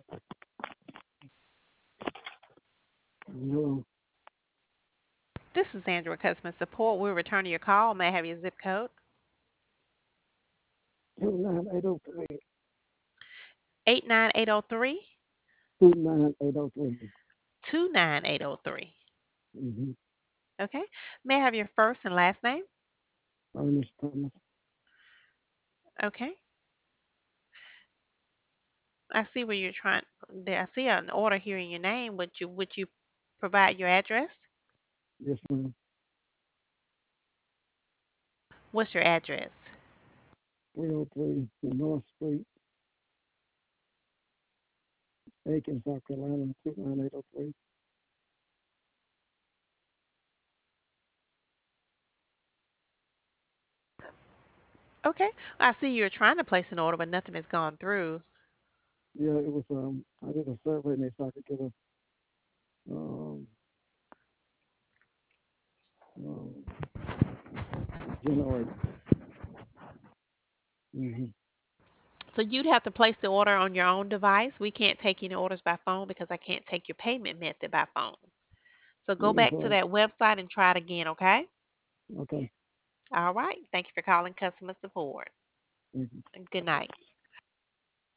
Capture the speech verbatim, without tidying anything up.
Hello. This is Andrew, customer support. We're returning your call. May I have your zip code? Two nine eight oh three. eight nine eight oh three, Two nine eight oh three. two nine eight oh three. Mm-hmm. Okay. May I have your first and last name? Ernest Thomas. Okay. I see where you're trying there. I see an order here in your name. Would you would you provide your address? Yes, ma'am. What's your address? three oh three North Street, Aiken, South Carolina. two nine eight oh three. Okay. I see you're trying to place an order, but nothing has gone through. Yeah, it was. Um, I did a survey and they said I could get a um, um generator. Mm-hmm. So you'd have to place the order on your own device. We can't take any orders by phone because I can't take your payment method by phone. So go Yeah, back to so that website and try it again, okay? okay. All right. Thank you for calling customer support. Thank you. Good night.